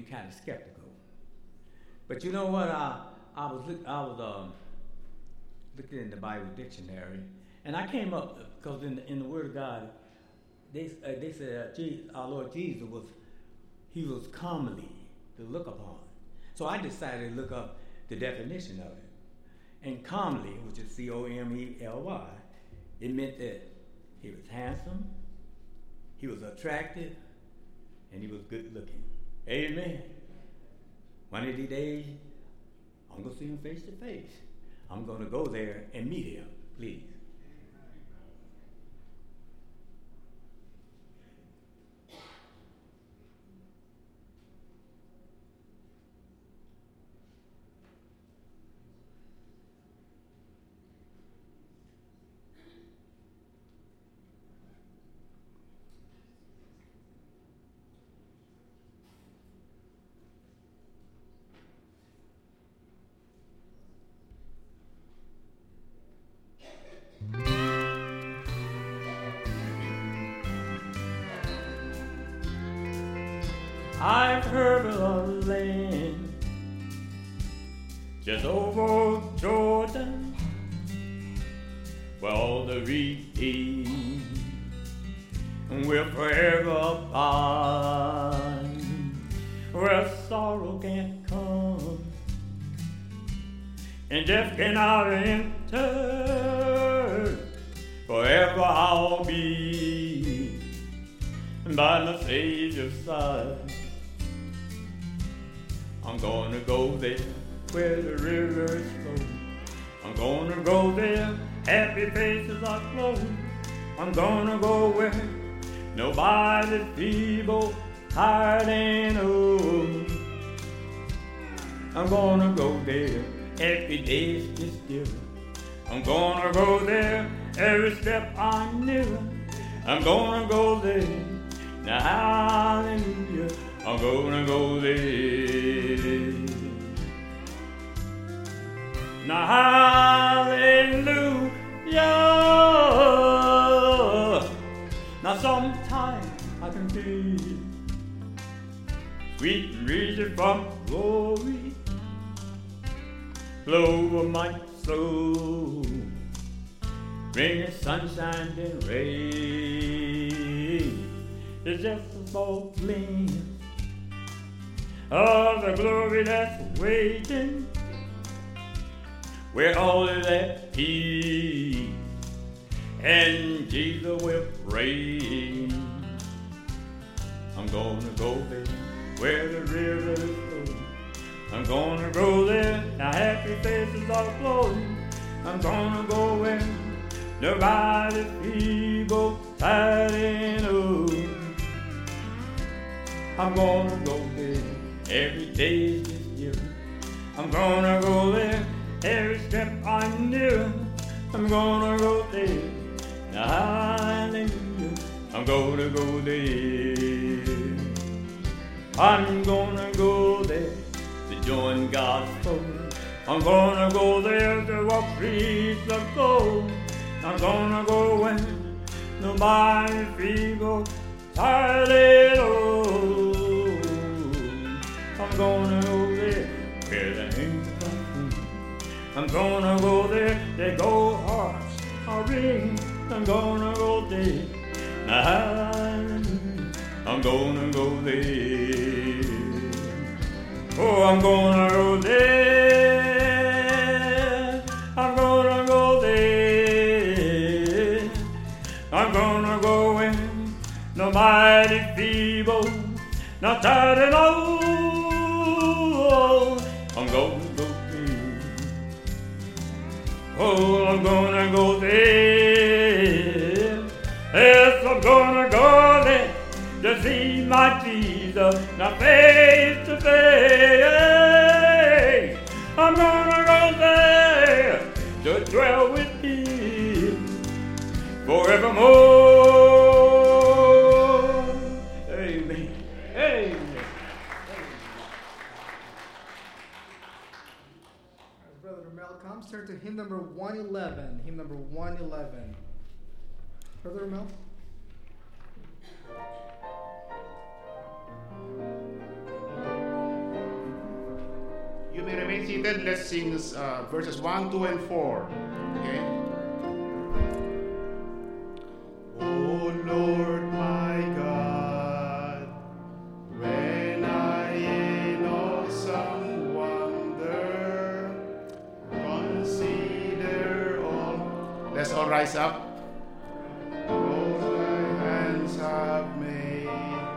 kind of skeptical. But you know what? I was looking in the Bible dictionary, and I came up because in the Word of God, they said our Lord Jesus was comely to look upon. So I decided to look up the definition of it. And comely, which is Comely, it meant that he was handsome, he was attractive, and he was good looking. Amen. One of these days, I'm going to see him face to face. I'm going to go there and meet him, please. I've heard of a land just over Jordan where all the redeemed will forever abide, where sorrow can't come and death cannot enter. Forever I'll be by my Savior's side. I'm gonna go there where the rivers flow. I'm gonna go there, happy faces are flowing. I'm gonna go where nobody's feeble, tired and old. I'm gonna go there, every day's just different. I'm gonna go there, every step I'm nearer. I'm gonna go there, now hallelujah. I'm gonna go there. Now hallelujah. Now sometimes I can feel sweet region from glory flow over my soul, bringing sunshine and rain. It's just a small glimpse of the glory that's waiting, where all is at peace and Jesus will reign. I'm gonna go there where the rivers flow. I'm gonna go there, now happy faces are flowing. I'm gonna go where nobody's feeble, tired and old. I'm gonna go there, every day's just different. I'm gonna go there, every step I'm near. I'm gonna go there, now hallelujah. I'm gonna go there. I'm gonna go there to join God's fold. I'm gonna go there to walk streets of gold. I'm gonna go where nobody's feeble, tired and old. I'm gonna go there where the angels are singing. I'm gonna go there, their gold hearts are ringing. I'm gonna go there, now hallelujah. I'm gonna go there. Oh, I'm gonna go there. I'm gonna go there. I'm gonna go where nobody feeble, not tired and old. I'm gonna go there. Oh, I'm gonna go there. Yes, I'm gonna go there to see my Jesus, not face to face. I'm gonna go there to dwell with Him forevermore. Amen. Amen. As Brother Mel comes, turn to hymn number 111. Hymn number 111. Brother Mel. You may remain seated. Let's sing verses 1, 2, and 4. Okay? Oh Lord my God, when I in awesome wonder consider all. Let's all rise up. All thy hands have made.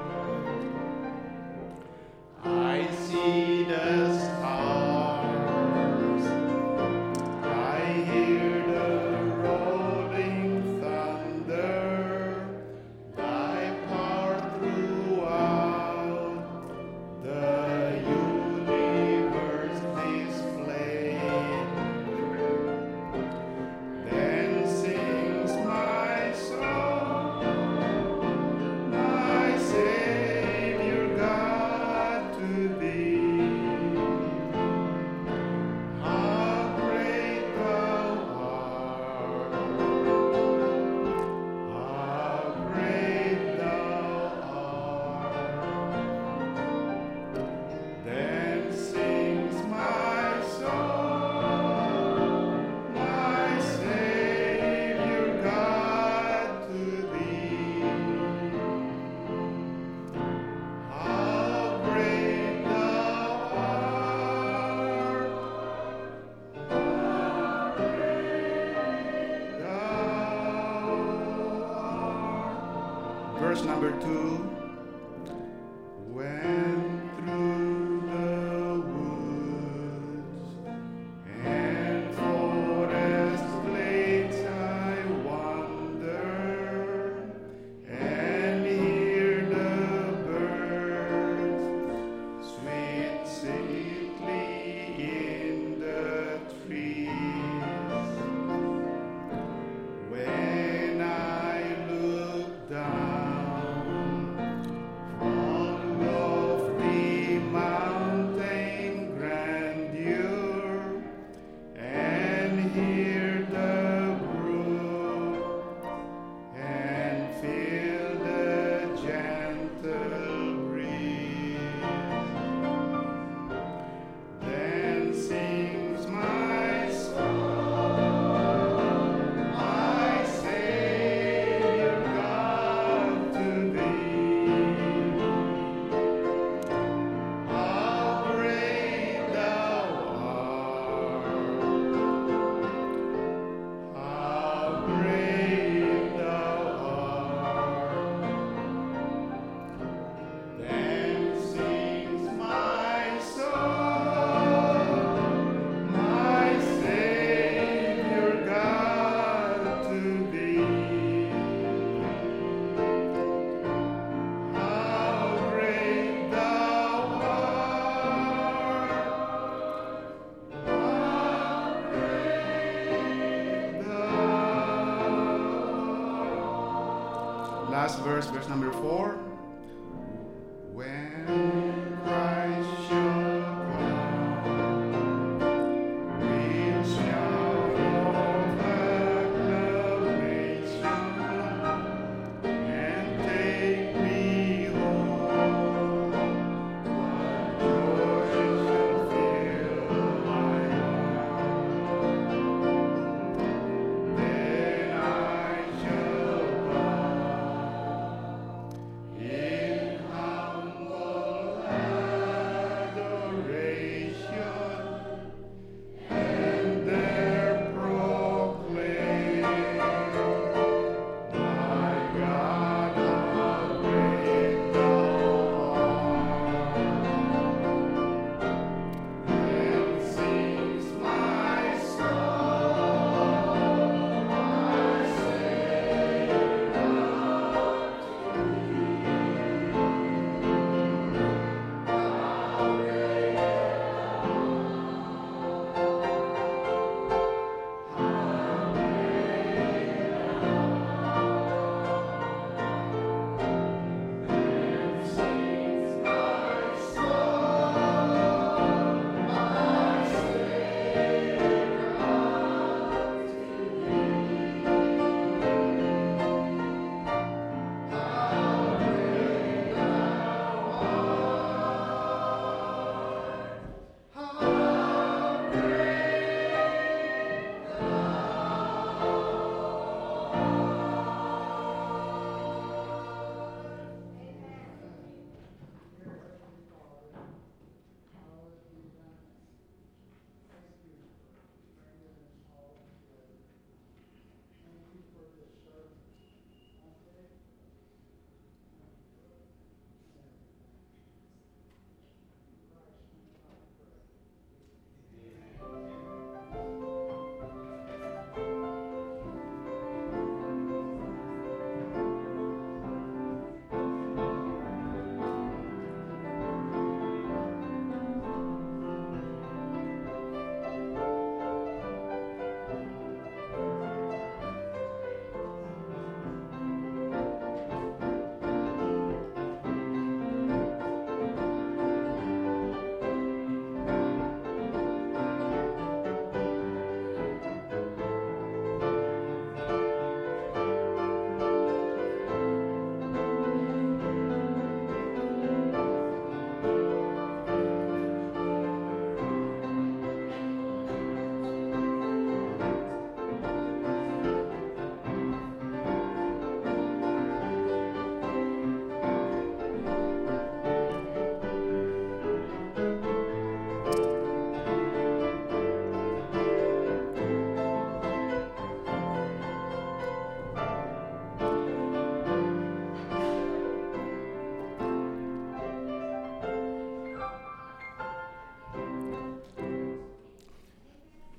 I see the stars. I hear the rolling thunder. Thy power throughout the universe displayed. Then sings my soul, my Savior God, to thee. How great thou art! How great thou art! Then sings my soul, my Savior God, to thee. How great thou art! How great thou art! Verse number 2. When through the woods and forest glades I wander and hear the birds sweet singly in the trees. When I look down from lofty mountain grandeur and hear the brook and feel the gentle breeze, then sings my soul, my Savior God, to thee. How great thou art! How great thou art! Then sings my soul, my Savior God, to thee. How great thou art! How great thou art! Last verse, verse number 4. When Christ shall come, we'll shout of acclamation and take me home. What joy shall fill my heart? Then I shall bow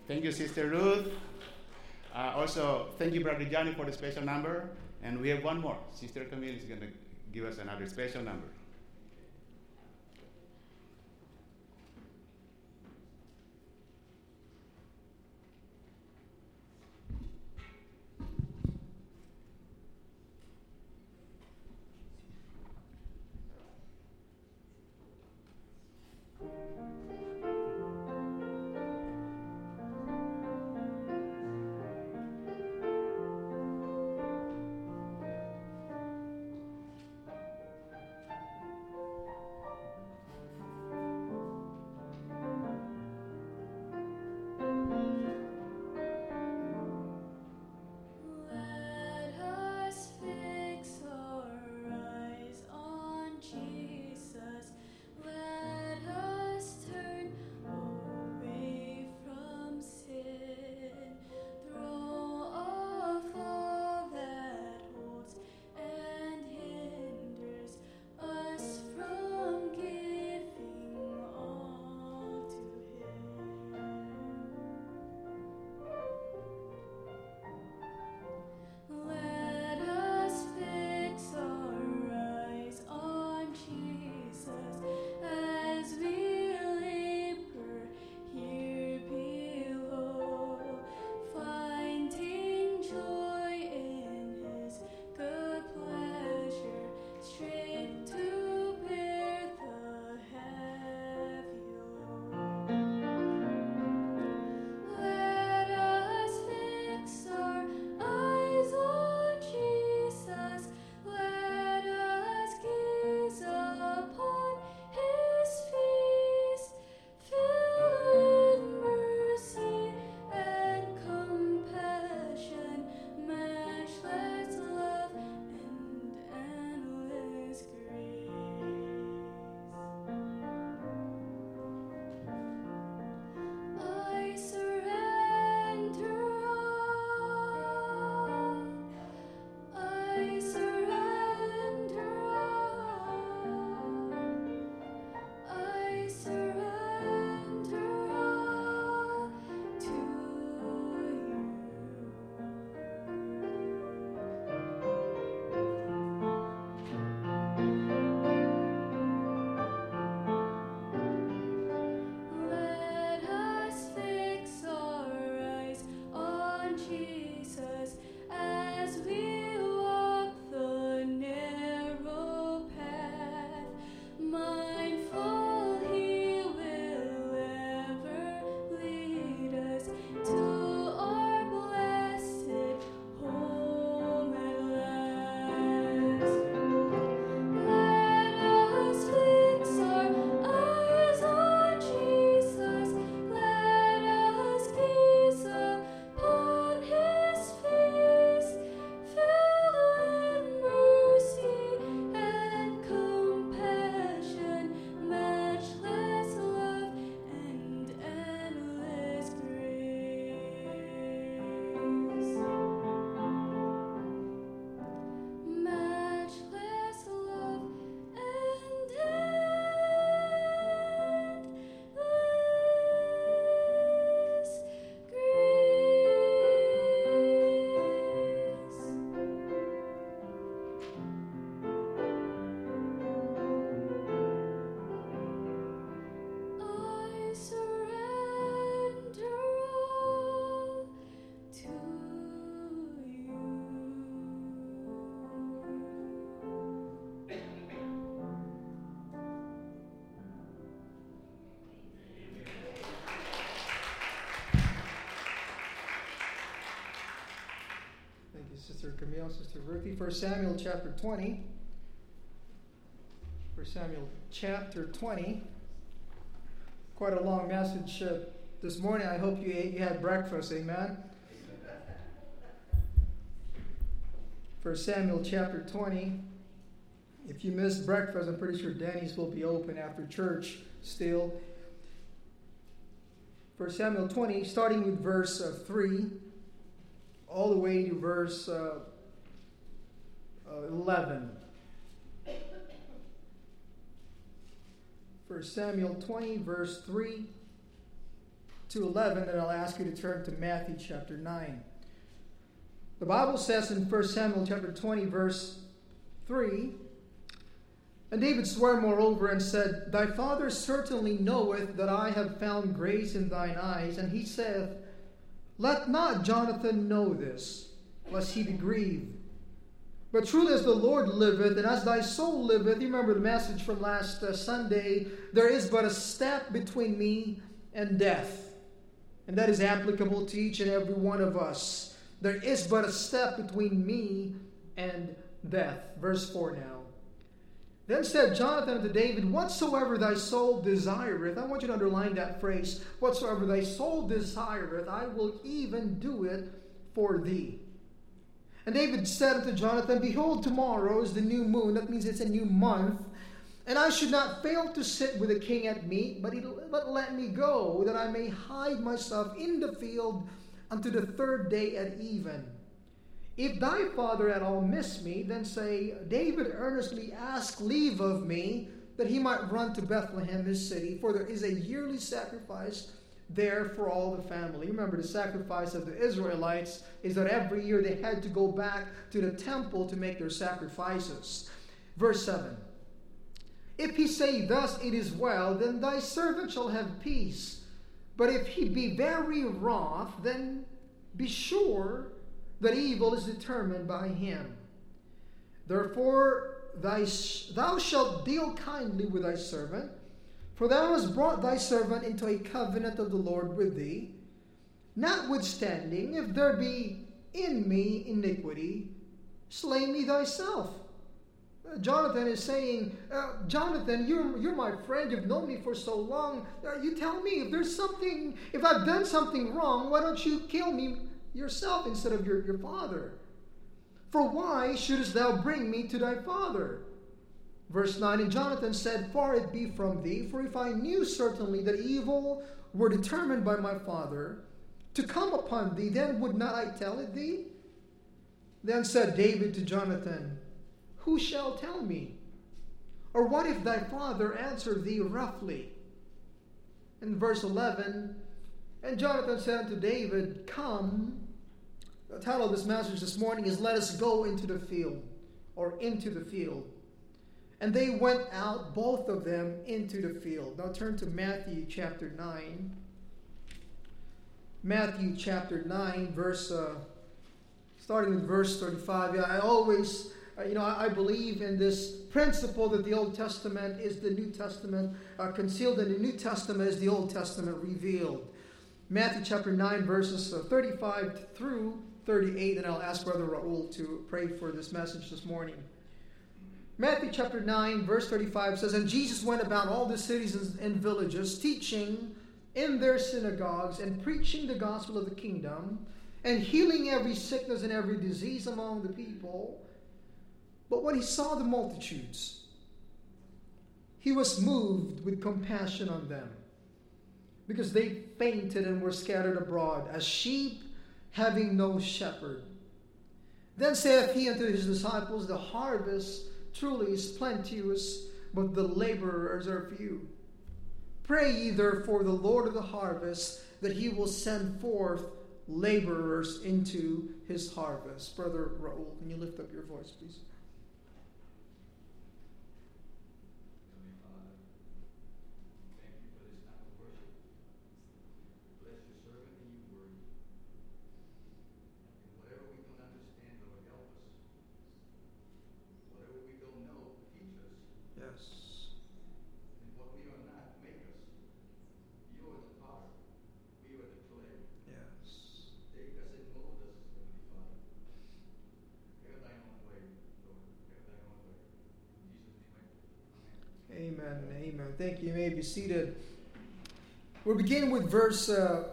Thank you, Sister Ruth. Also, thank you, Brother Johnny, for the special number. And we have one more. Sister Camille is going to give us another special number. Sister Camille, Sister Ruthie. 1 Samuel chapter 20. 1 Samuel chapter 20. Quite a long message this morning. I hope you had breakfast. Amen. 1 Samuel chapter 20. If you missed breakfast, I'm pretty sure Denny's will be open after church still. 1 Samuel 20, starting with verse 3, all the way to verse 11. 1 Samuel 20, verse 3, to 11, and I'll ask you to turn to Matthew chapter 9. The Bible says in 1 Samuel chapter 20, verse 3, "And David swore moreover and said, Thy father certainly knoweth that I have found grace in thine eyes. And he saith, Let not Jonathan know this, lest he be grieved. But truly as the Lord liveth, and as thy soul liveth," you remember the message from last Sunday, "there is but a step between me and death." And that is applicable to each and every one of us. There is but a step between me and death. Verse 4 now. "Then said Jonathan unto David, Whatsoever thy soul desireth," I want you to underline that phrase, "whatsoever thy soul desireth, I will even do it for thee." And David said unto Jonathan, "Behold, tomorrow is the new moon," that means it's a new month, "and I should not fail to sit with the king at meat, but let me go, that I may hide myself in the field unto the third day at even. If thy father at all miss me, then say, David earnestly asked leave of me, that he might run to Bethlehem his city, for there is a yearly sacrifice there for all the family." Remember, the sacrifice of the Israelites is that every year they had to go back to the temple to make their sacrifices. Verse 7. "If he say thus, it is well, then thy servant shall have peace. But if he be very wroth, then be sure that evil is determined by him. Therefore thou shalt deal kindly with thy servant, for thou hast brought thy servant into a covenant of the Lord with thee. Notwithstanding, if there be in me iniquity, slay me thyself." Jonathan is saying, "Jonathan, you're my friend. You've known me for so long. You tell me if I've done something wrong, why don't you kill me yourself instead of your father? For why shouldest thou bring me to thy father?" Verse 9, "And Jonathan said, Far it be from thee, for if I knew certainly that evil were determined by my father to come upon thee, then would not I tell it thee? Then said David to Jonathan, Who shall tell me? Or what if thy father answer thee roughly?" In verse 11, "And Jonathan said unto David, Come." The title of this message this morning is "Let us go into the field," or into the field. "And they went out, both of them, into the field." Now turn to Matthew chapter 9. Matthew chapter 9, starting with verse 35. I always, I believe in this principle that the Old Testament is the New Testament concealed, and the New Testament is the Old Testament revealed. Matthew chapter 9, verses 35 through 38, and I'll ask Brother Raul to pray for this message this morning. Matthew chapter 9, verse 35 says, "And Jesus went about all the cities and villages, teaching in their synagogues and preaching the gospel of the kingdom, and healing every sickness and every disease among the people. But when he saw the multitudes, he was moved with compassion on them, because they fainted and were scattered abroad, as sheep having no shepherd. Then saith he unto his disciples, The harvest truly is plenteous, but the laborers are few. Pray ye therefore the Lord of the harvest, that he will send forth laborers into his harvest." Brother Raul, can you lift up your voice, please? Amen. Amen. Thank you. You may be seated. We'll begin with verse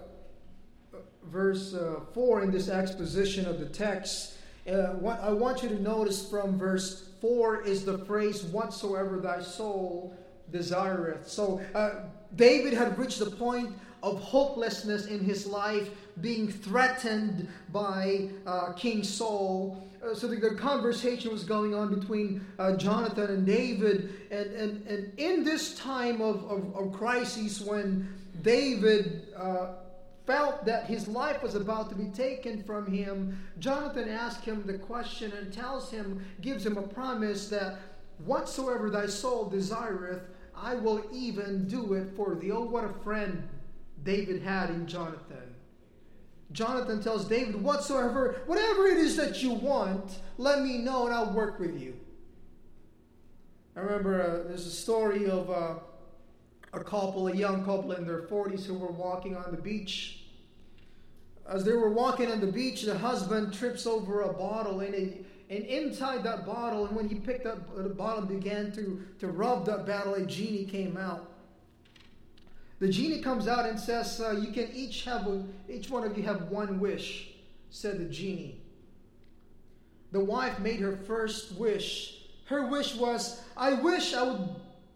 4 in this exposition of the text. What I want you to notice from verse 4 is the phrase, "Whatsoever thy soul desireth." So David had reached the point of hopelessness in his life, being threatened by King Saul. So the conversation was going on between Jonathan and David. And in this time of crisis, when David felt that his life was about to be taken from him, Jonathan asks him the question and gives him a promise that whatsoever thy soul desireth, I will even do it for thee. Oh, what a friend David had in Jonathan. Jonathan tells David, whatever it is that you want, let me know and I'll work with you. I remember there's a story of a young couple in their 40s who were walking on the beach. As they were walking on the beach, the husband trips over a bottle, and inside that bottle, and when he picked up the bottle and began to rub that bottle, a genie came out. The genie comes out and says, you can each one of you have one wish, said the genie. The wife made her first wish. Her wish was, I wish I would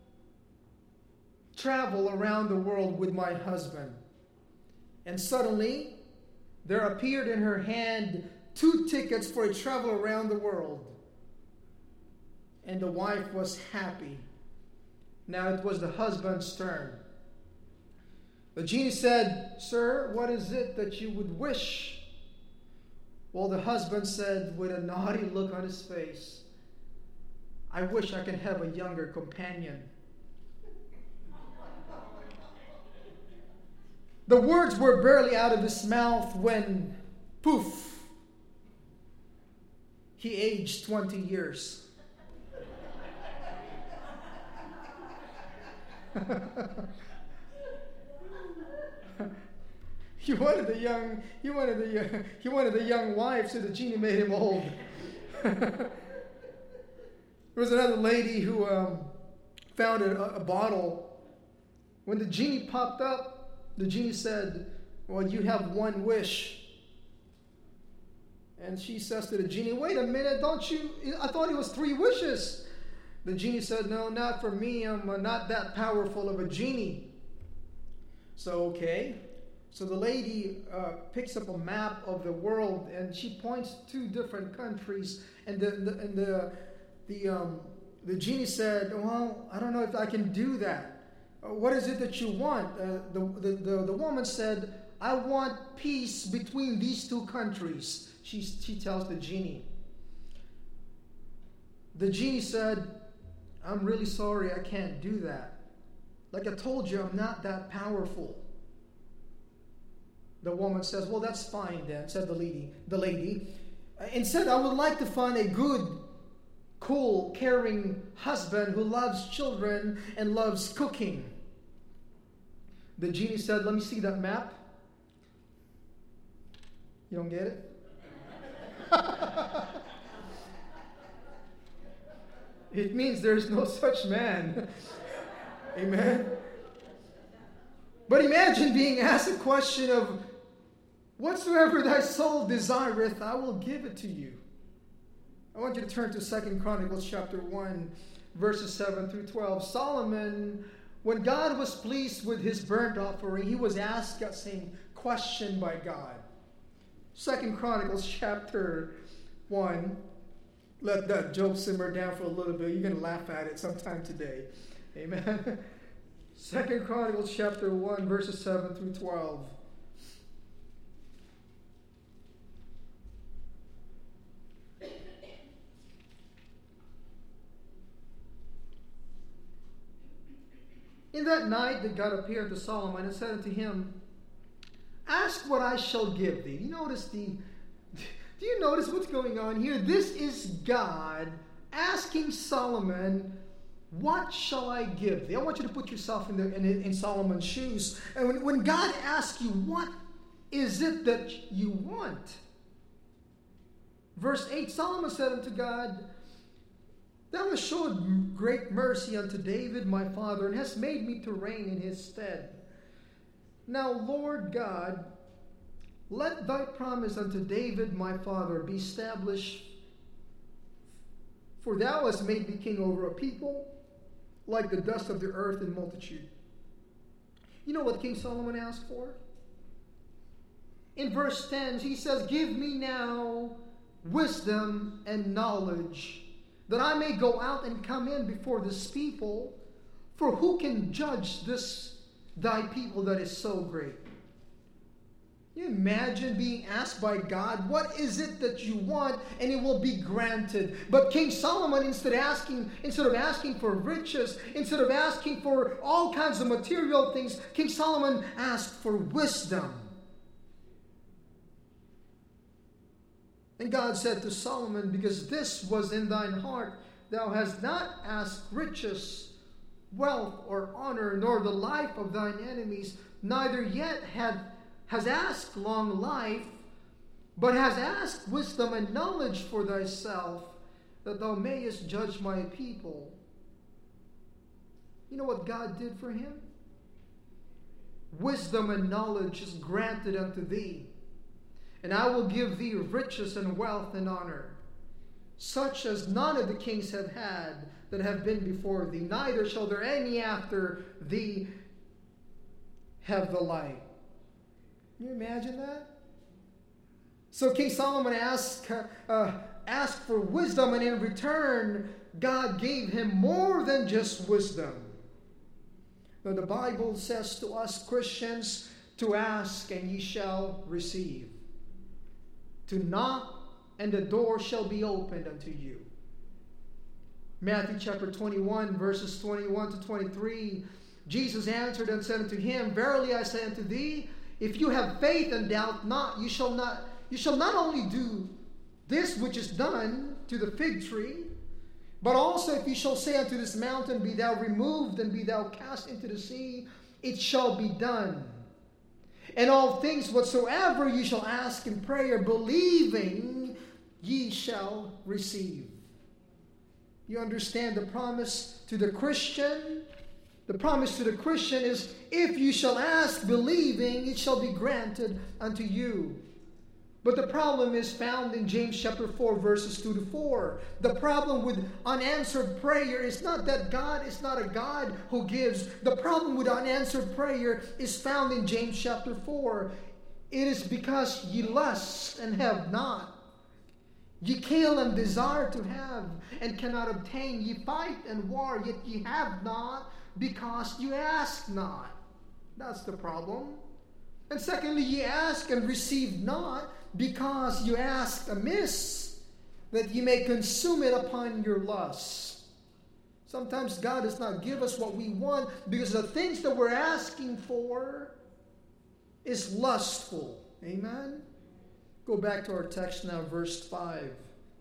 travel around the world with my husband. And suddenly, there appeared in her hand 2 tickets for a travel around the world. And the wife was happy. Now it was the husband's turn. The genie said, Sir, what is it that you would wish? Well, the husband said with a naughty look on his face, I wish I could have a younger companion. The words were barely out of his mouth when, poof, he aged 20 years. He wanted the young wife, so the genie made him old. There was another lady who found a bottle. When the genie popped up, the genie said, well, you have one wish. And she says to the genie, wait a minute, I thought it was 3 wishes. The genie said, no, not for me. I'm not that powerful of a genie. So, okay. So the lady picks up a map of the world and she points to 2 different countries. And the genie said, well, I don't know if I can do that. What is it that you want? The woman said, I want peace between these 2 countries. She tells the genie. The genie said, I'm really sorry, I can't do that. Like I told you, I'm not that powerful. The woman says, well, that's fine then, said the lady. Instead, I would like to find a good, cool, caring husband who loves children and loves cooking. The genie said, let me see that map. You don't get it? It means there's no such man. Amen. But imagine being asked a question of, whatsoever thy soul desireth, I will give it to you. I want you to turn to 2 Chronicles chapter 1, verses 7 through 12. Solomon, when God was pleased with his burnt offering, he was asked that same question by God. 2 Chronicles chapter 1. Let that joke simmer down for a little bit. You're going to laugh at it sometime today. Amen. 2 Chronicles chapter 1, verses 7 through 12. In that night that God appeared to Solomon and said unto him, ask what I shall give thee. Do you notice what's going on here? This is God asking Solomon, what shall I give thee? I want you to put yourself in Solomon's shoes. And when God asks you, what is it that you want? Verse 8, Solomon said unto God, thou hast showed great mercy unto David my father, and hast made me to reign in his stead. Now, Lord God, let thy promise unto David my father be established, for thou hast made me king over a people like the dust of the earth in multitude. You know what King Solomon asked for? In verse 10, he says, give me now wisdom and knowledge, that I may go out and come in before this people, for who can judge this thy people that is so great? You imagine being asked by God, what is it that you want, and it will be granted. But King Solomon, instead of asking for riches, instead of asking for all kinds of material things, King Solomon asked for wisdom. And God said to Solomon, because this was in thine heart, thou hast not asked riches, wealth, or honor, nor the life of thine enemies, neither yet has asked long life, but has asked wisdom and knowledge for thyself, that thou mayest judge my people. You know what God did for him? Wisdom and knowledge is granted unto thee, and I will give thee riches and wealth and honor, such as none of the kings have had that have been before thee, neither shall there any after thee have the like. Can you imagine that? So King Solomon asked for wisdom, and in return, God gave him more than just wisdom. Now, the Bible says to us Christians to ask, and ye shall receive. To knock, and the door shall be opened unto you. Matthew chapter 21, verses 21 to 23. Jesus answered and said unto him, verily I say unto thee, if you have faith and doubt not, you shall not only do this which is done to the fig tree, but also if you shall say unto this mountain, be thou removed and be thou cast into the sea, it shall be done. And all things whatsoever you shall ask in prayer, believing, ye shall receive. You understand the promise to the Christian? The promise to the Christian is, if you shall ask believing, it shall be granted unto you. But the problem is found in James chapter 4, verses 2 to 4. The problem with unanswered prayer is not that God is not a God who gives. The problem with unanswered prayer is found in James chapter 4. It is because ye lust and have not. Ye kill and desire to have and cannot obtain. Ye fight and war, yet ye have not, because you ask not. That's the problem. And secondly, ye ask and receive not, because you ask amiss, that ye may consume it upon your lusts. Sometimes God does not give us what we want because the things that we're asking for is lustful. Amen? Go back to our text now, verse 5.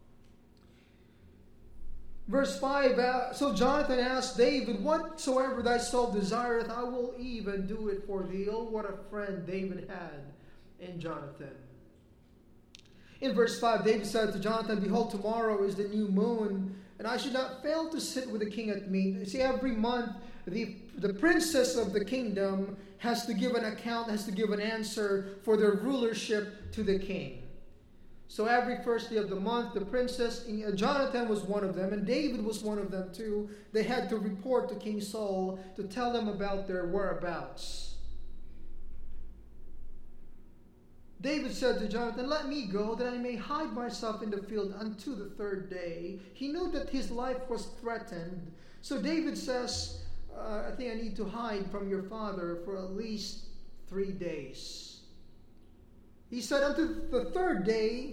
Verse 5, so Jonathan asked David, whatsoever thy soul desireth, I will even do it for thee. Oh, what a friend David had in Jonathan. In verse 5, David said to Jonathan, behold, tomorrow is the new moon, and I should not fail to sit with the king at meat. You see, every month, the princess of the kingdom has to give an account, has to give an answer for their rulership to the king. So every first day of the month, the princess, Jonathan was one of them, and David was one of them too. They had to report to King Saul to tell them about their whereabouts. David said to Jonathan, let me go, that I may hide myself in the field unto the third day. He knew that his life was threatened. So David says, I think I need to hide from your father for at least 3 days. He said unto the third day,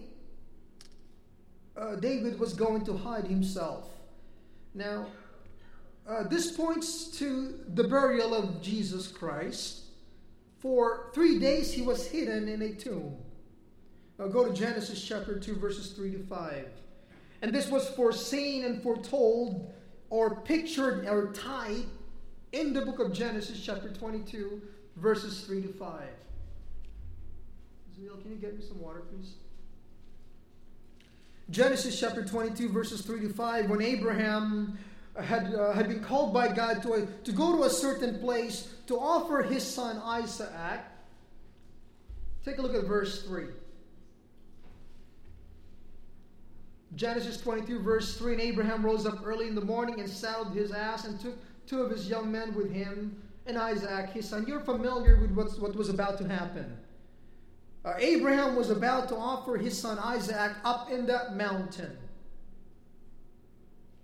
David was going to hide himself. Now, this points to the burial of Jesus Christ. For 3 days he was hidden in a tomb. Now go to Genesis chapter 2, verses 3 to 5. And this was foreseen and foretold, or pictured or tied in the book of Genesis chapter 22, verses 3 to 5. Zeel, can you get me some water, please? Genesis chapter 22, verses 3 to 5. When Abraham had been called by God to go to a certain place to offer his son Isaac. Take a look at verse 3. Genesis 22, verse 3. And Abraham rose up early in the morning and saddled his ass and took 2 of his young men with him and Isaac his son. You're familiar with what was about to happen. Abraham was about to offer his son Isaac up in that mountain.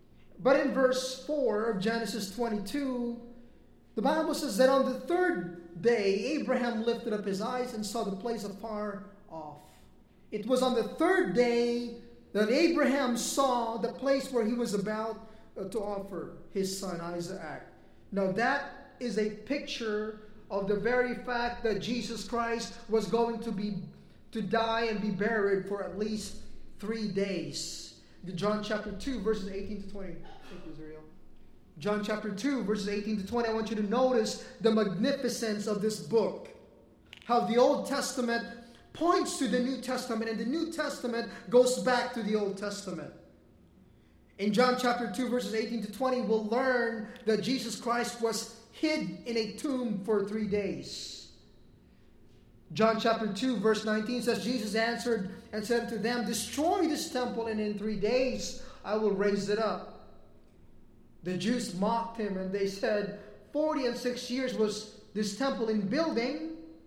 But in verse 4 of Genesis 22, the Bible says that on the third day, Abraham lifted up his eyes and saw the place afar off. It was on the third day that Abraham saw the place where he was about to offer his son Isaac. Now that is a picture of the very fact that Jesus Christ was going to die and be buried for at least 3 days. John chapter 2, verses 18 to 20. Thank you, Israel. John chapter 2, verses 18 to 20. I want you to notice the magnificence of this book. How the Old Testament points to the New Testament, and the New Testament goes back to the Old Testament. In John chapter 2, verses 18 to 20, we'll learn that Jesus Christ was hid in a tomb for 3 days. John chapter 2, verse 19 says, Jesus answered and said to them, "Destroy this temple, and in 3 days I will raise it up." The Jews mocked him, and they said, 46 years was this temple in building,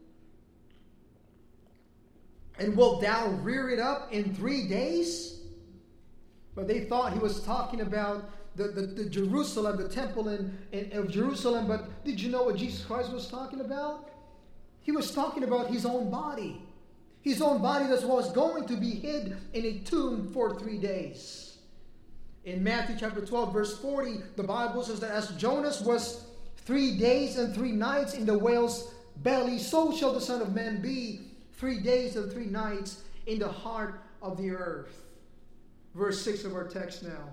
and wilt thou rear it up in 3 days? But they thought he was talking about the Jerusalem, the temple of Jerusalem. But did you know what Jesus Christ was talking about? He was talking about his own body. His own body that was going to be hid in a tomb for 3 days. In Matthew chapter 12, verse 40, the Bible says that as Jonas was 3 days and 3 nights in the whale's belly, so shall the Son of Man be 3 days and 3 nights in the heart of the earth. Verse 6 of our text now.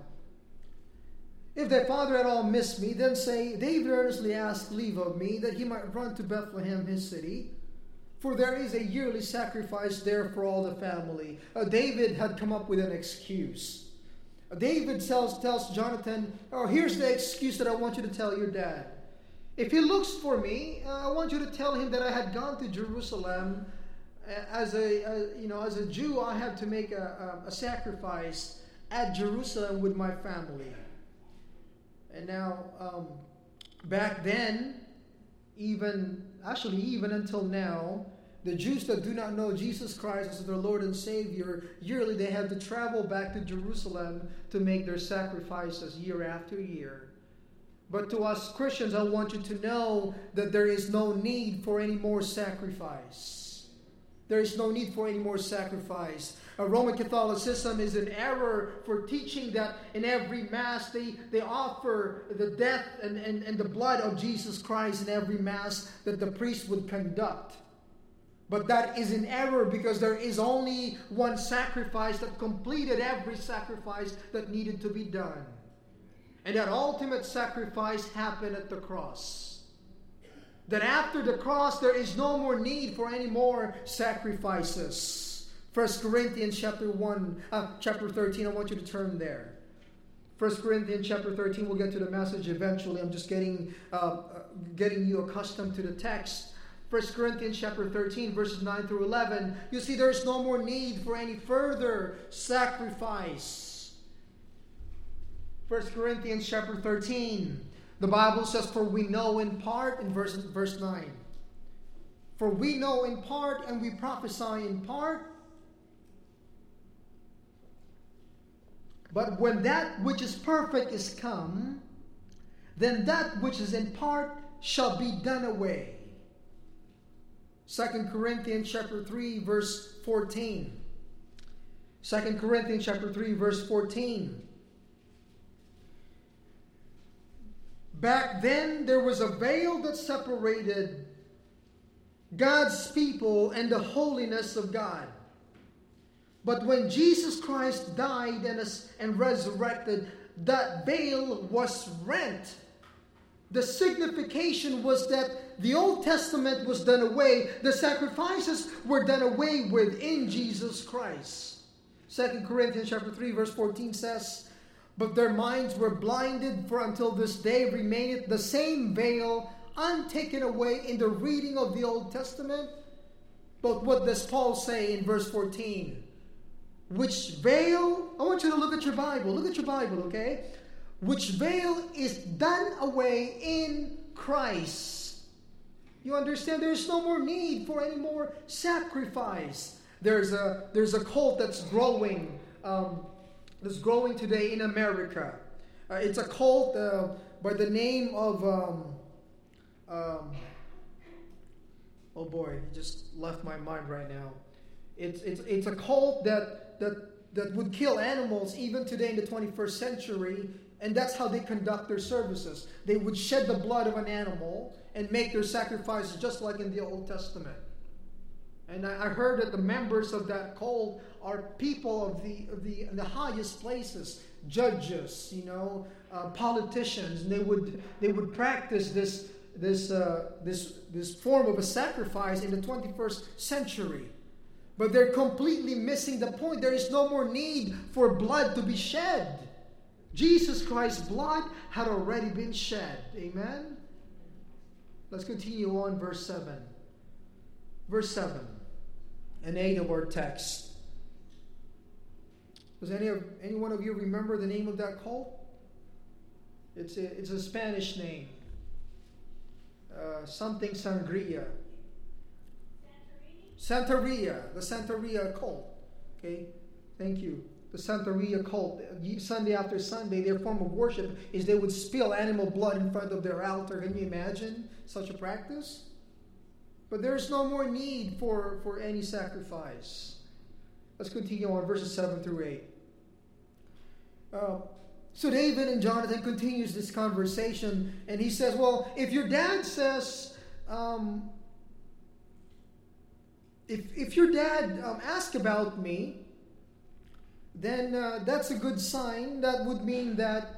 If thy father at all miss me, then say, David earnestly asked leave of me, that he might run to Bethlehem his city. For there is a yearly sacrifice there for all the family. David had come up with an excuse. David tells Jonathan, "Oh, here's the excuse that I want you to tell your dad. If he looks for me, I want you to tell him that I had gone to Jerusalem. As a Jew, I had to make a sacrifice at Jerusalem with my family." And now, back then, even until now, the Jews that do not know Jesus Christ as their Lord and Savior, yearly they have to travel back to Jerusalem to make their sacrifices year after year. But to us Christians, I want you to know that there is no need for any more sacrifice. There is no need for any more sacrifice. Roman Catholicism is in error for teaching that in every Mass they offer the death and the blood of Jesus Christ in every Mass that the priest would conduct. But that is in error, because there is only one sacrifice that completed every sacrifice that needed to be done. And that ultimate sacrifice happened at the cross. That after the cross, there is no more need for any more sacrifices. 1 Corinthians chapter 13, I want you to turn there. 1 Corinthians chapter 13, we'll get to the message eventually. I'm just getting you accustomed to the text. 1 Corinthians chapter 13, verses 9 through 11. You see, there is no more need for any further sacrifice. 1 Corinthians chapter 13. The Bible says, "For we know in part," in verse 9. "For we know in part, and we prophesy in part. But when that which is perfect is come, then that which is in part shall be done away." 2 Corinthians chapter 3, verse 14. 2 Corinthians chapter 3, verse 14. Back then, there was a veil that separated God's people and the holiness of God. But when Jesus Christ died and resurrected, that veil was rent. The signification was that the Old Testament was done away. The sacrifices were done away with in Jesus Christ. 2 Corinthians chapter 3, verse 14 says, "But their minds were blinded, for until this day remaineth the same veil untaken away in the reading of the Old Testament." But what does Paul say in verse 14? Which veil, I want you to look at your Bible. Look at your Bible, okay? Which veil is done away in Christ. You understand? There's no more need for any more sacrifice. There's a cult that's growing today in America. It's a cult by the name of Oh boy, it just left my mind right now. It's a cult that would kill animals even today in the 21st century, and that's how they conduct their services. They would shed the blood of an animal and make their sacrifices just like in the Old Testament. And I heard that the members of that cult are people of the highest places, judges, politicians, and they would practice this form of a sacrifice in the 21st century. But they're completely missing the point. There is no more need for blood to be shed. Jesus Christ's blood had already been shed. Amen? Let's continue on, verse 7. Verse 7 and 8 of our text. Does any one of you remember the name of that cult? It's a Spanish name. Something Sangria. Santeria, the Santeria cult. Okay, thank you. The Santeria cult. Sunday after Sunday, their form of worship is they would spill animal blood in front of their altar. Can you imagine such a practice? But there's no more need for any sacrifice. Let's continue on verses 7 through 8. So David and Jonathan continues this conversation, and he says, well, if your dad says, if your dad asks about me, then that's a good sign. That would mean that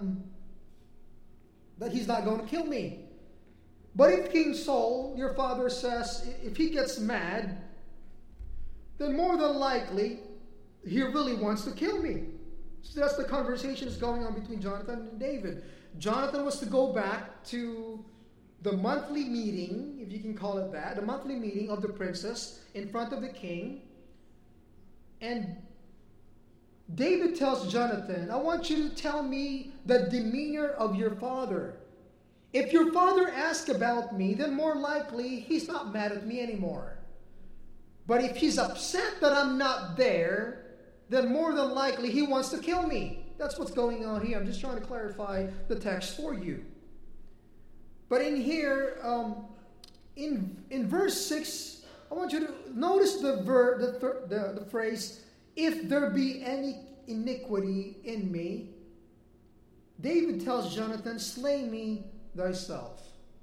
he's not going to kill me. But if King Saul, your father, says, if he gets mad, then more than likely he really wants to kill me. So that's the conversation that's going on between Jonathan and David. Jonathan was to go back to the monthly meeting, if you can call it that, the monthly meeting of the princess in front of the king. And David tells Jonathan, I want you to tell me the demeanor of your father. If your father asks about me, then more likely he's not mad at me anymore. But if he's upset that I'm not there, then more than likely he wants to kill me. That's what's going on here. I'm just trying to clarify the text for you. But in here, in verse 6, I want you to notice the phrase, if there be any iniquity in me. David tells Jonathan, slay me thyself.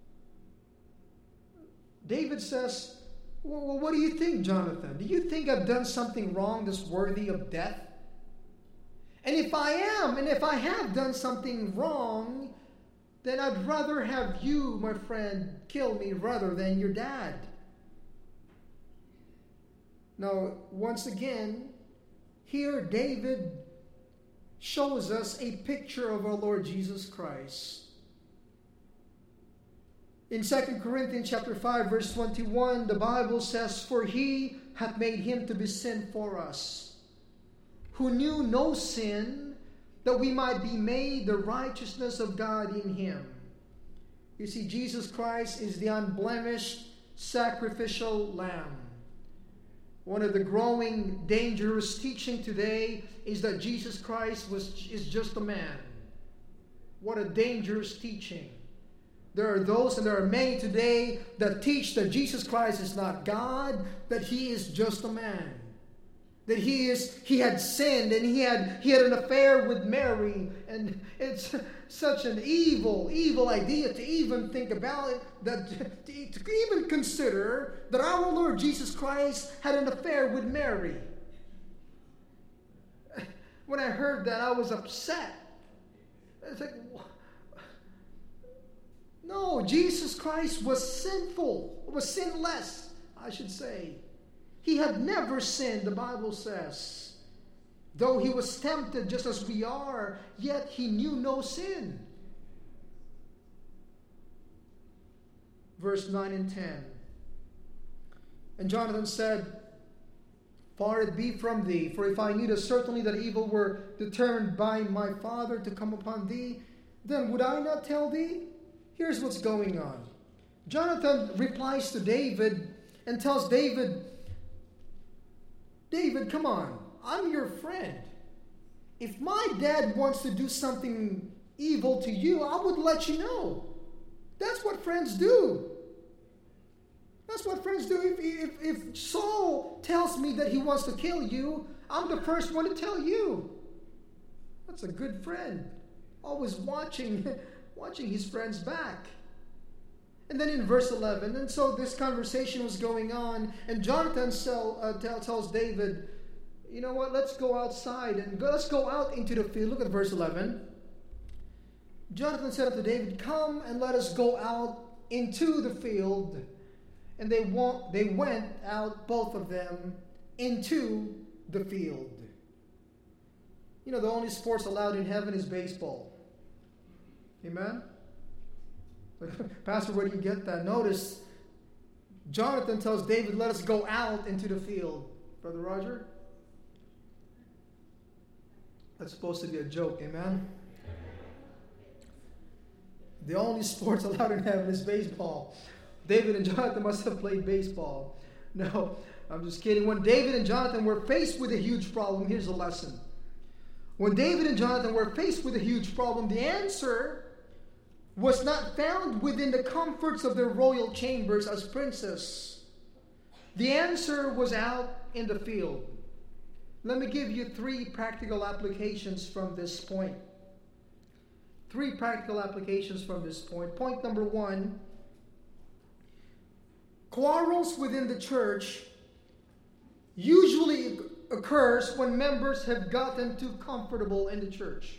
David says, well, what do you think, Jonathan? Do you think I've done something wrong that's worthy of death? And if I am, and if I have done something wrong, then I'd rather have you, my friend, kill me rather than your dad. Now, once again, here David shows us a picture of our Lord Jesus Christ. In 2 Corinthians chapter 5, verse 21, the Bible says, for he hath made him to be sin for us, who knew no sin, that we might be made the righteousness of God in him. You see, Jesus Christ is the unblemished sacrificial lamb. One of the growing dangerous teaching today is that Jesus Christ is just a man. What a dangerous teaching. There are those, and there are many today, that teach that Jesus Christ is not God, that he is just a man. That he had sinned and he had an affair with Mary, and it's such an evil idea to even think about it, that to even consider that our Lord Jesus Christ had an affair with Mary. When I heard that, I was upset. It's like, no, Jesus Christ was sinful, was sinless, I should say. He had never sinned, the Bible says. Though he was tempted just as we are, yet he knew no sin. Verse 9 and 10. And Jonathan said, far it be from thee, for if I knew certainly that evil were determined by my father to come upon thee, then would I not tell thee? Here's what's going on. Jonathan replies to David and tells David, come on, I'm your friend. If my dad wants to do something evil to you, I would let you know. That's what friends do. That's what friends do. If Saul tells me that he wants to kill you, I'm the first one to tell you. That's a good friend. Always watching his friends back. And then in verse 11, and so this conversation was going on, and Jonathan tells David, you know what, let's go outside and let's go out into the field. Look at verse 11. Jonathan said unto David, come and let us go out into the field. And they went out, both of them, into the field. You know, the only sports allowed in heaven is baseball. Amen? Pastor, where do you get that? Notice, Jonathan tells David, let us go out into the field. Brother Roger? That's supposed to be a joke, amen? The only sports allowed in heaven is baseball. David and Jonathan must have played baseball. No, I'm just kidding. When David and Jonathan were faced with a huge problem, here's a lesson. When David and Jonathan were faced with a huge problem, the answer was not found within the comforts of their royal chambers as princes. The answer was out in the field. Let me give you 3 practical applications from this point. 3 practical applications from this point. Point number 1, quarrels within the church usually occurs when members have gotten too comfortable in the church.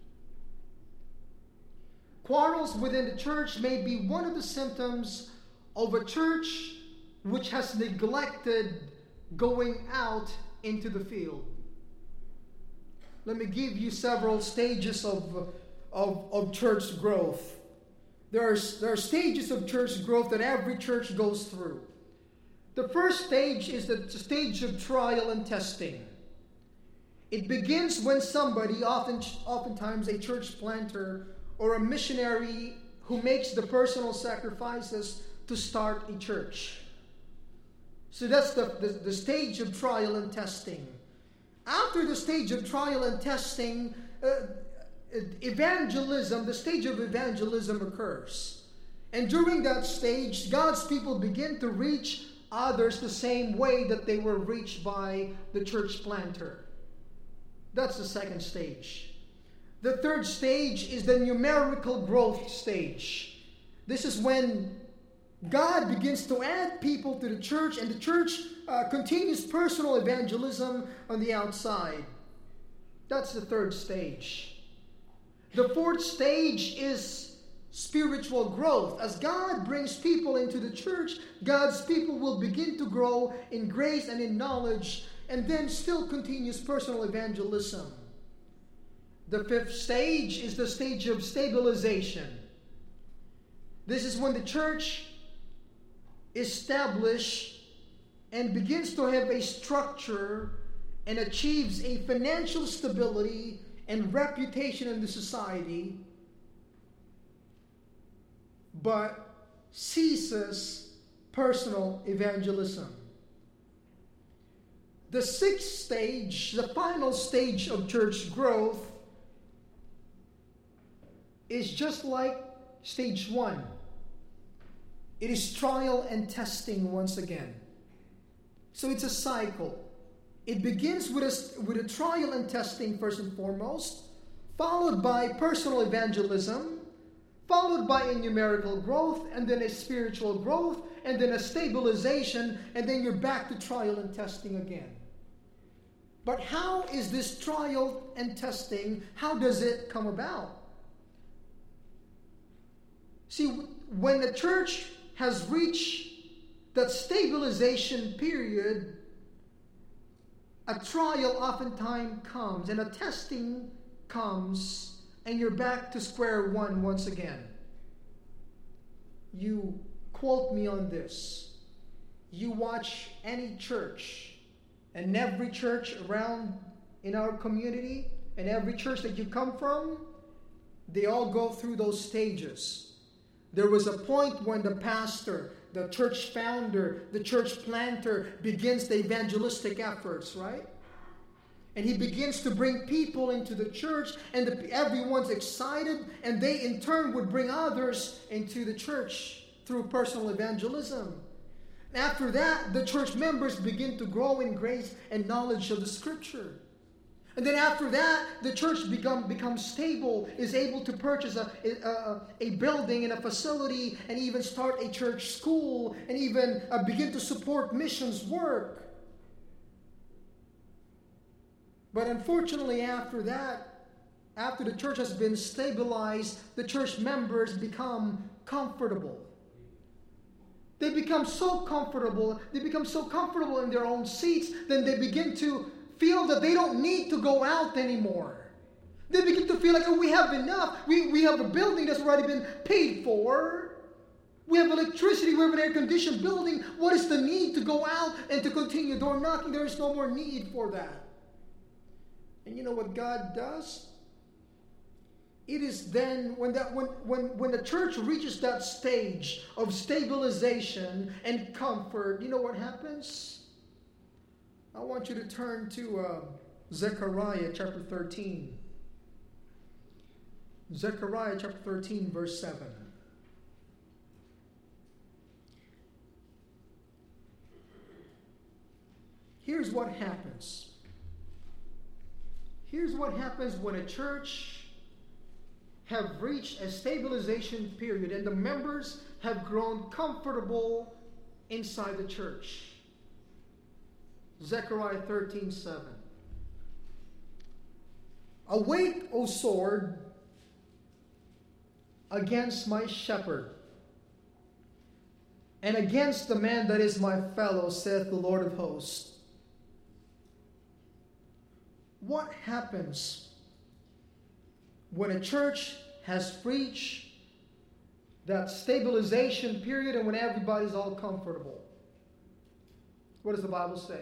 Quarrels within the church may be one of the symptoms of a church which has neglected going out into the field. Let me give you several stages of church growth. There are stages of church growth that every church goes through. The first stage is the stage of trial and testing. It begins when somebody, oftentimes a church planter or a missionary who makes the personal sacrifices to start a church. So that's the stage of trial and testing. After the stage of trial and testing, evangelism, the stage of evangelism occurs. And during that stage, God's people begin to reach others the same way that they were reached by the church planter. That's the second stage. The third stage is the numerical growth stage. This is when God begins to add people to the church, and the church continues personal evangelism on the outside. That's the third stage. The fourth stage is spiritual growth. As God brings people into the church, God's people will begin to grow in grace and in knowledge, and then still continues personal evangelism. The fifth stage is the stage of stabilization. This is when the church establishes and begins to have a structure and achieves a financial stability and reputation in the society, but ceases personal evangelism. The sixth stage, the final stage of church growth, is just like stage 1. It is trial and testing once again. So it's a cycle. It begins with a trial and testing first and foremost, followed by personal evangelism, followed by a numerical growth, and then a spiritual growth, and then a stabilization, and then you're back to trial and testing again. But how is this trial and testing, how does it come about? See, when the church has reached that stabilization period, a trial oftentimes comes and a testing comes, and you're back to square one once again. You quote me on this. You watch any church, and every church around in our community, and every church that you come from, they all go through those stages. There was a point when the pastor, the church founder, the church planter begins the evangelistic efforts, right? And he begins to bring people into the church, and everyone's excited, and they in turn would bring others into the church through personal evangelism. After that, the church members begin to grow in grace and knowledge of the Scripture. And then after that, the church becomes stable, is able to purchase a building and a facility, and even start a church school, and even begin to support missions work. But unfortunately, after that, after the church has been stabilized, the church members become comfortable. They become so comfortable in their own seats, then they begin to feel that they don't need to go out anymore. They begin to feel like, oh, we have enough. We have a building that's already been paid for. We have electricity. We have an air-conditioned building. What is the need to go out and to continue door knocking? There is no more need for that. And you know what God does? It is then when the church reaches that stage of stabilization and comfort, you know what happens? I want you to turn to Zechariah chapter 13. Zechariah chapter 13, verse 7. Here's what happens. Here's what happens when a church have reached a stabilization period and the members have grown comfortable inside the church. Zechariah 13:7. Awake, O sword, against my shepherd, and against the man that is my fellow, saith the Lord of hosts. What happens when a church has reached that stabilization period and when everybody's all comfortable? What does the Bible say?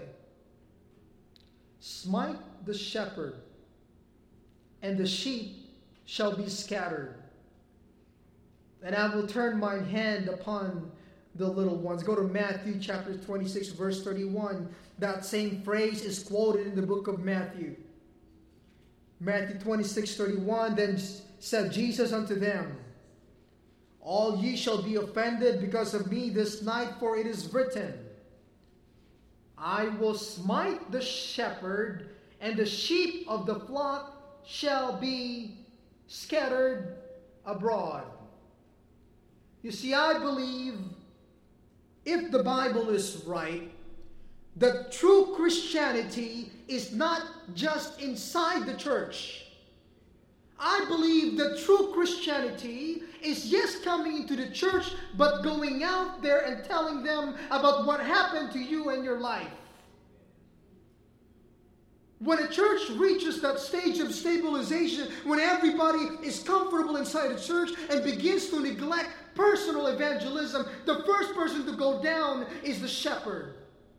Smite the shepherd, and the sheep shall be scattered. And I will turn mine hand upon the little ones. Go to Matthew chapter 26, verse 31. That same phrase is quoted in the book of Matthew. Matthew 26:31, then said Jesus unto them, all ye shall be offended because of me this night, for it is written, I will smite the shepherd, and the sheep of the flock shall be scattered abroad. You see, I believe if the Bible is right, the true Christianity is not just inside the church. I believe the true Christianity is yes coming into the church, but going out there and telling them about what happened to you in your life. When a church reaches that stage of stabilization, when everybody is comfortable inside the church and begins to neglect personal evangelism, the first person to go down is the shepherd.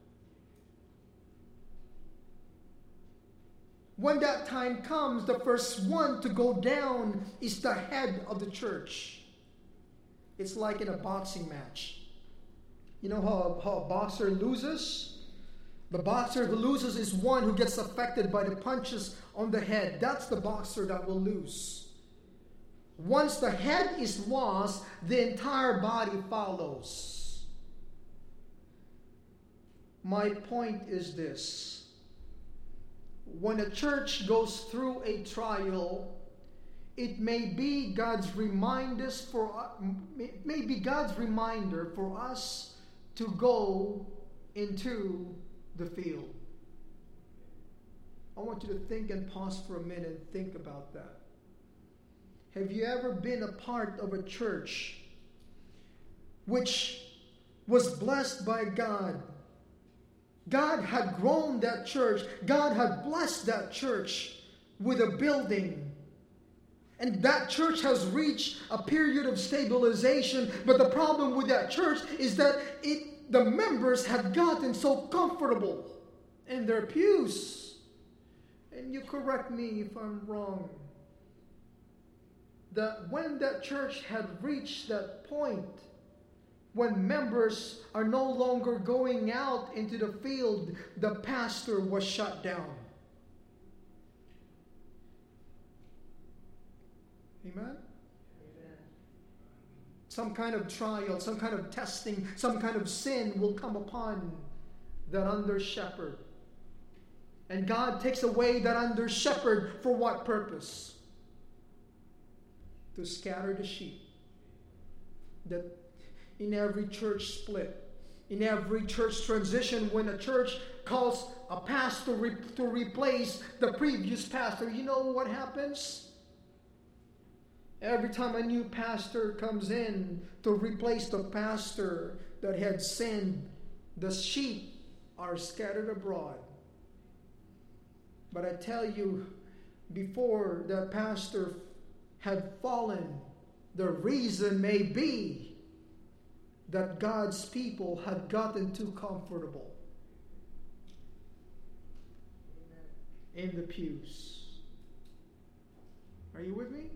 When that time comes, the first one to go down is the head of the church. It's like in a boxing match. You know how a boxer loses? The boxer who loses is one who gets affected by the punches on the head. That's the boxer that will lose. Once the head is lost, the entire body follows. My point is this. When a church goes through a trial, it may be God's reminder for us to go into the field. I want you to think and pause for a minute and think about that. Have you ever been a part of a church which was blessed by God? God had grown that church. God had blessed that church with a building. And that church has reached a period of stabilization. But the problem with that church is that the members had gotten so comfortable in their pews. And you correct me if I'm wrong. That when that church had reached that point, when members are no longer going out into the field, the pastor was shut down. Amen? some kind of trial, some kind of testing, some kind of sin will come upon that under shepherd. And God takes away that under shepherd for what purpose? To scatter the sheep. That in every church split, in every church transition, when a church calls a pastor to replace the previous pastor, you know what happens? Every time a new pastor comes in to replace the pastor that had sinned, the sheep are scattered abroad. But I tell you, before the pastor had fallen, the reason may be that God's people had gotten too comfortable in the pews. Are you with me?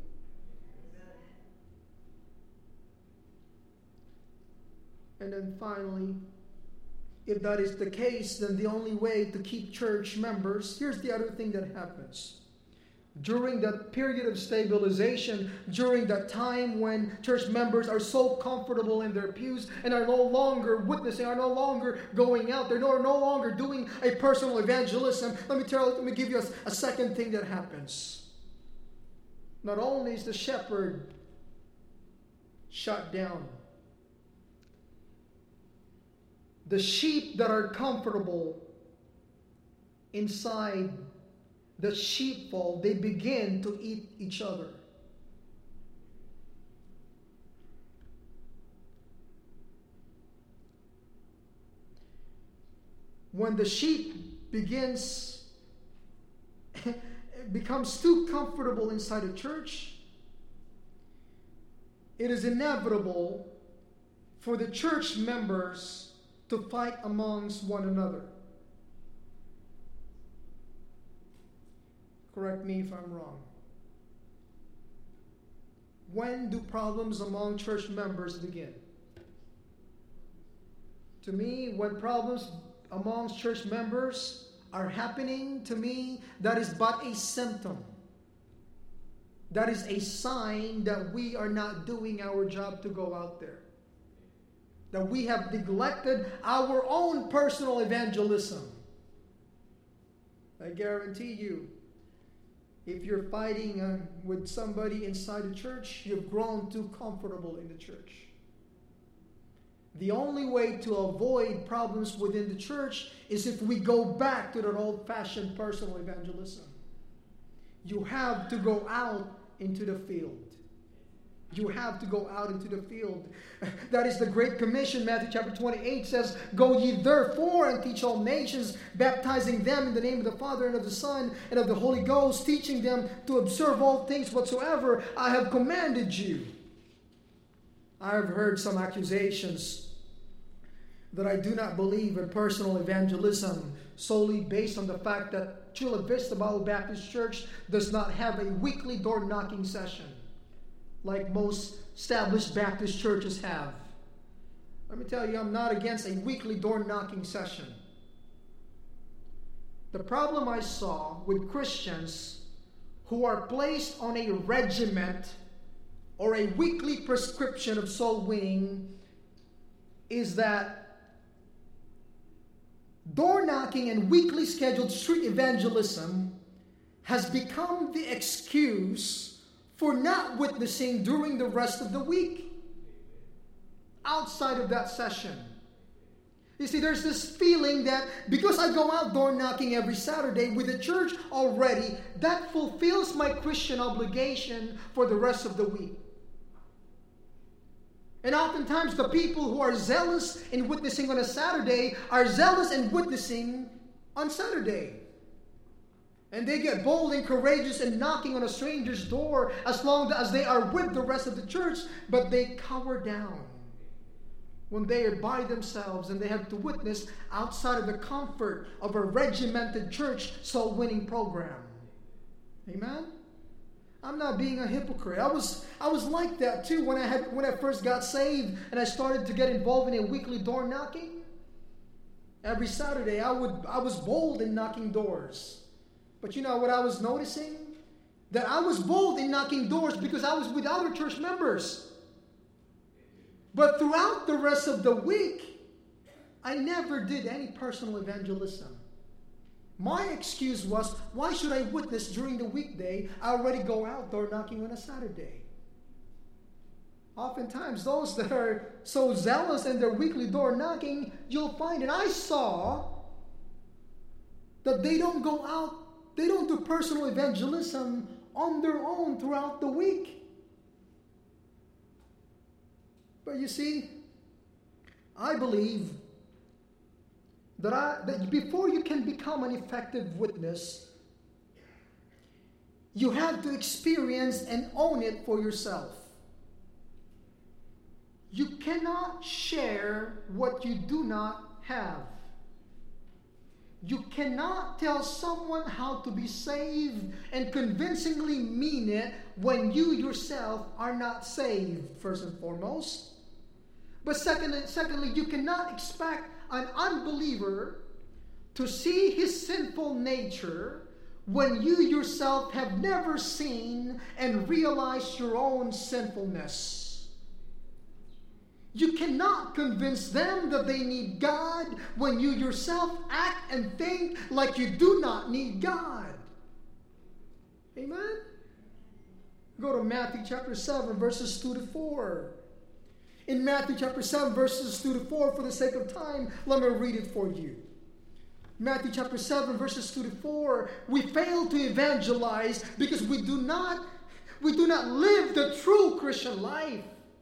And then finally, if that is the case, then the only way to keep church members, here's the other thing that happens. During that period of stabilization, during that time when church members are so comfortable in their pews and are no longer witnessing, are no longer going out, they're no longer doing a personal evangelism, let me give you a second thing that happens. Not only is the shepherd shut down, the sheep that are comfortable inside the sheepfold, they begin to eat each other. When the sheep becomes too comfortable inside a church, it is inevitable for the church members to fight amongst one another. Correct me if I'm wrong. When do problems among church members begin? To me, when problems amongst church members are happening, to me, that is but a symptom. That is a sign that we are not doing our job to go out there. That we have neglected our own personal evangelism. I guarantee you, if you're fighting with somebody inside the church, you've grown too comfortable in the church. The only way to avoid problems within the church is if we go back to that old-fashioned personal evangelism. You have to go out into the field. You have to go out into the field. That is the Great Commission. Matthew chapter 28 says, "Go ye therefore and teach all nations, baptizing them in the name of the Father and of the Son and of the Holy Ghost, teaching them to observe all things whatsoever I have commanded you." I have heard some accusations that I do not believe in personal evangelism solely based on the fact that Chula Vista Bible Baptist Church does not have a weekly door-knocking session like most established Baptist churches have. Let me tell you, I'm not against a weekly door-knocking session. The problem I saw with Christians who are placed on a regiment or a weekly prescription of soul winning is that door-knocking and weekly scheduled street evangelism has become the excuse for not witnessing during the rest of the week, outside of that session. You see, there's this feeling that because I go out door knocking every Saturday with the church already, that fulfills my Christian obligation for the rest of the week. And oftentimes the people who are zealous in witnessing on a Saturday are zealous in witnessing on Saturday. And they get bold and courageous in knocking on a stranger's door as long as they are with the rest of the church, but they cower down when they are by themselves and they have to witness outside of the comfort of a regimented church soul-winning program. Amen? I'm not being a hypocrite. I was like that too when I first got saved and I started to get involved in a weekly door knocking. Every Saturday I was bold in knocking doors. But you know what I was noticing? That I was bold in knocking doors because I was with other church members. But throughout the rest of the week, I never did any personal evangelism. My excuse was, why should I witness during the weekday? I already go out door knocking on a Saturday. Oftentimes, those that are so zealous in their weekly door knocking, you'll find, and I saw, that they don't go out, they don't do personal evangelism on their own throughout the week. But you see, I believe that before you can become an effective witness, you have to experience and own it for yourself. You cannot share what you do not have. You cannot tell someone how to be saved and convincingly mean it when you yourself are not saved, first and foremost. But secondly, you cannot expect an unbeliever to see his sinful nature when you yourself have never seen and realized your own sinfulness. You cannot convince them that they need God when you yourself act and think like you do not need God. Amen? Go to Matthew chapter 7, verses 2 to 4. In Matthew chapter 7, verses 2 to 4, for the sake of time, let me read it for you. Matthew chapter 7, verses 2 to 4. We fail to evangelize because we do not live the true Christian life.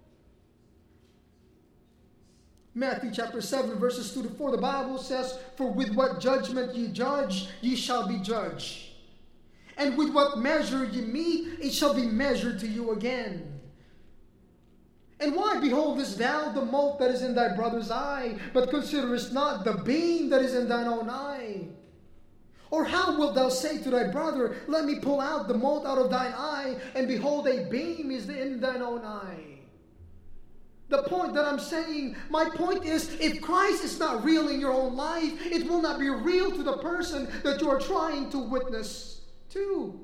Matthew chapter 7, verses 2 to 4, the Bible says, "For with what judgment ye judge, ye shall be judged. And with what measure ye mete, it shall be measured to you again. And why beholdest thou the mote that is in thy brother's eye, but considerest not the beam that is in thine own eye? Or how wilt thou say to thy brother, Let me pull out the mote out of thine eye, and behold, a beam is in thine own eye?" The point that I'm saying, my point is, if Christ is not real in your own life, it will not be real to the person that you are trying to witness to.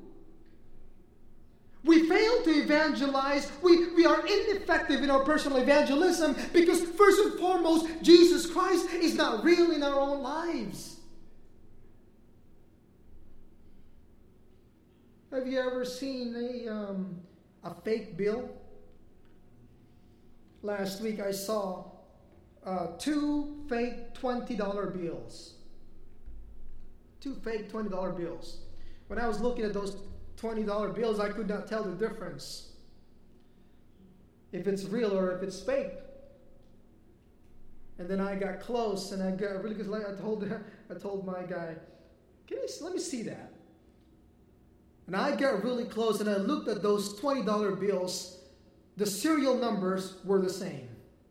We fail to evangelize. We are ineffective in our personal evangelism because, first and foremost, Jesus Christ is not real in our own lives. Have you ever seen a fake bill? Last week I saw 2 fake $20 bills. 2 fake $20 bills. When I was looking at those $20 bills, I could not tell the difference if it's real or if it's fake. And then I got close and I got really good. I told my guy, let me see that. And I got really close and I looked at those $20 bills. The serial numbers were the same.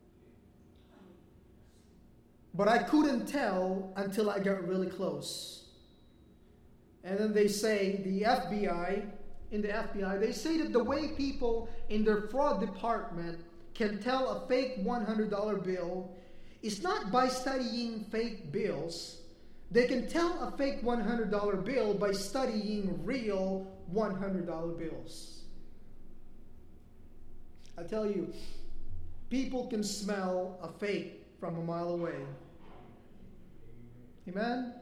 But I couldn't tell until I got really close. And then they say, in the FBI, they say that the way people in their fraud department can tell a fake $100 bill is not by studying fake bills. They can tell a fake $100 bill by studying real $100 bills. I tell you, people can smell a fake from a mile away. Amen?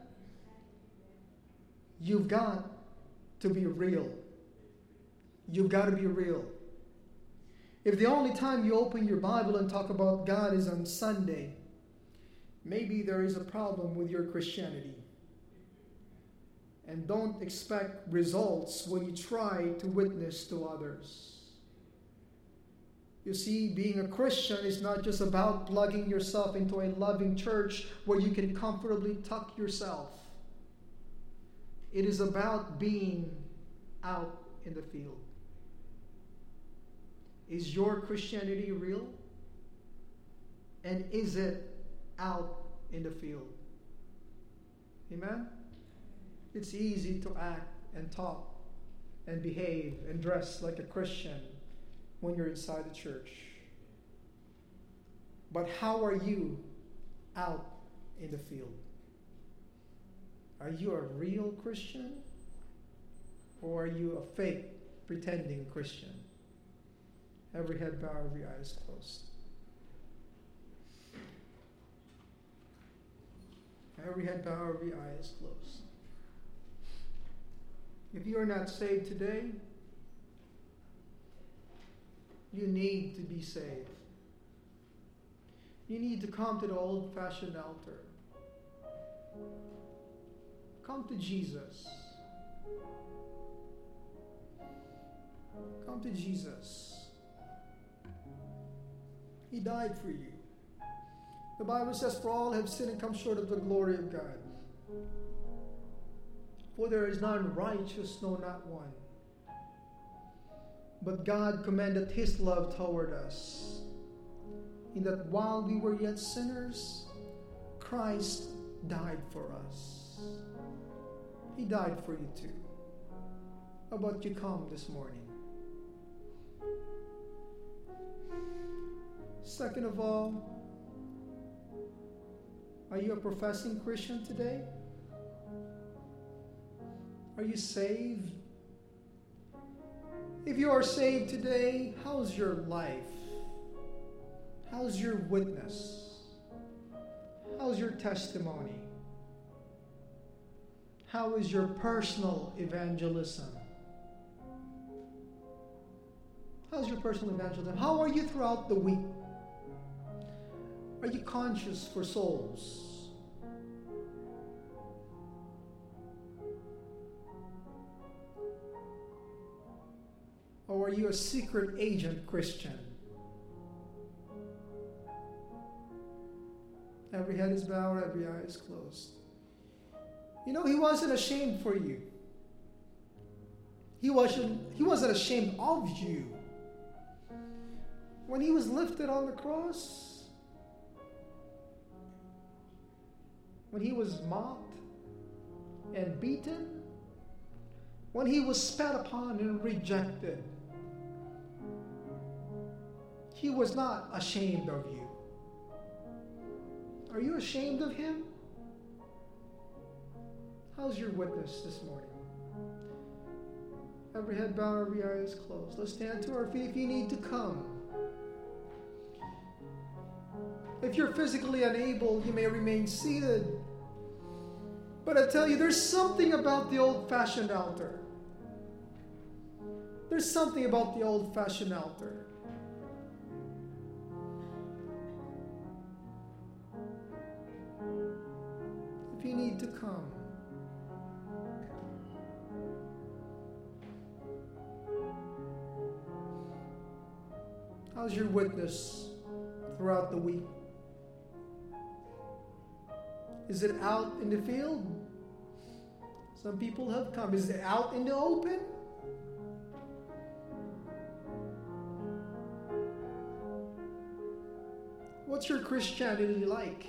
You've got to be real. You've got to be real. If the only time you open your Bible and talk about God is on Sunday, maybe there is a problem with your Christianity. And don't expect results when you try to witness to others. You see, being a Christian is not just about plugging yourself into a loving church where you can comfortably tuck yourself. It is about being out in the field. Is your Christianity real? And is it out in the field? Amen? It's easy to act and talk and behave and dress like a Christian when you're inside the church. But how are you out in the field? Are you a real Christian? Or are you a fake, pretending Christian? Every head bowed, every eyes closed. Every head bowed, every eye is closed. If you are not saved today, you need to be saved. You need to come to the old-fashioned altar. Come to Jesus. Come to Jesus. He died for you. The Bible says, for all have sinned and come short of the glory of God. For there is none righteous, no, not one. But God commended His love toward us, in that while we were yet sinners, Christ died for us. He died for you too. How about you come this morning? Second of all, are you a professing Christian today? Are you saved? If you are saved today, how's your life? How's your witness? How's your testimony? How is your personal evangelism? How's your personal evangelism? How are you throughout the week? Are you conscious for souls? Or are you a secret agent Christian? Every head is bowed, every eye is closed. You know, He wasn't ashamed for you. He wasn't ashamed of you. When He was lifted on the cross, when He was mocked and beaten, when He was spat upon and rejected, He was not ashamed of you. Are you ashamed of Him? How's your witness this morning? Every head bowed, every eye is closed. Let's stand to our feet if you need to come. If you're physically unable, you may remain seated. But I tell you, there's something about the old-fashioned altar. There's something about the old-fashioned altar. If you need to come, how's your witness throughout the week? Is it out in the field? Some people have come. Is it out in the open? What's your Christianity like?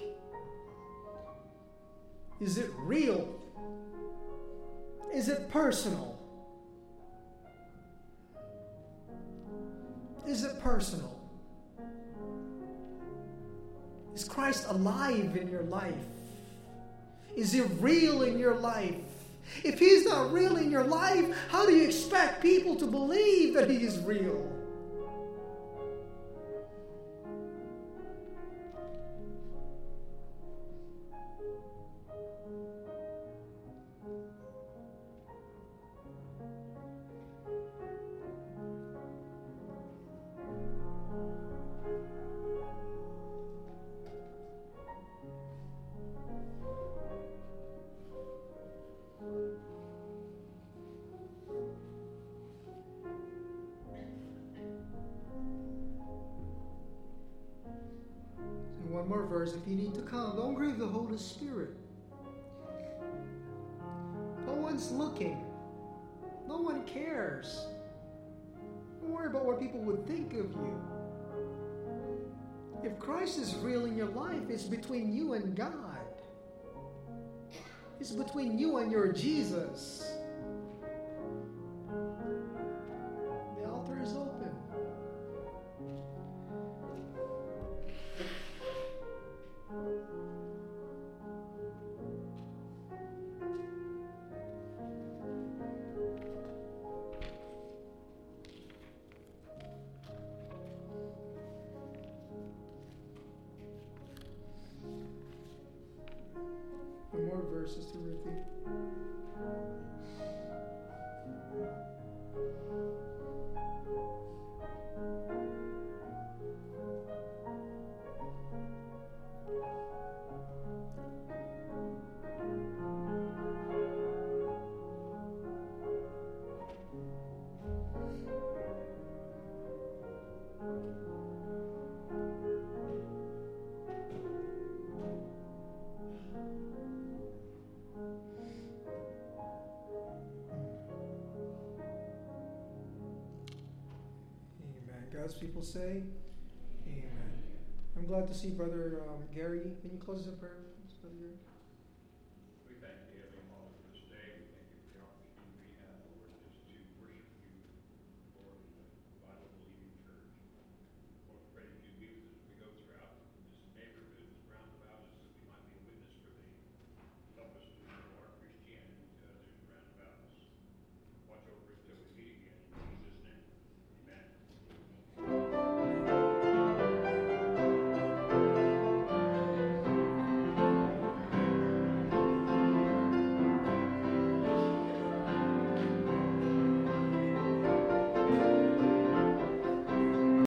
Is it real? Is it personal? Is it personal? Is Christ alive in your life? Is He real in your life? If He's not real in your life, how do you expect people to believe that He is real? One more verse. If you need to come, don't grieve the Holy Spirit. No one's looking. No one cares. Don't worry about what people would think of you. If Christ is real in your life, it's between you and God. It's between you and your Jesus. The altar is open. One more verse, Sister Ruthie. God's people say, amen. I'm glad to see Brother Gary. Can you close us in prayer?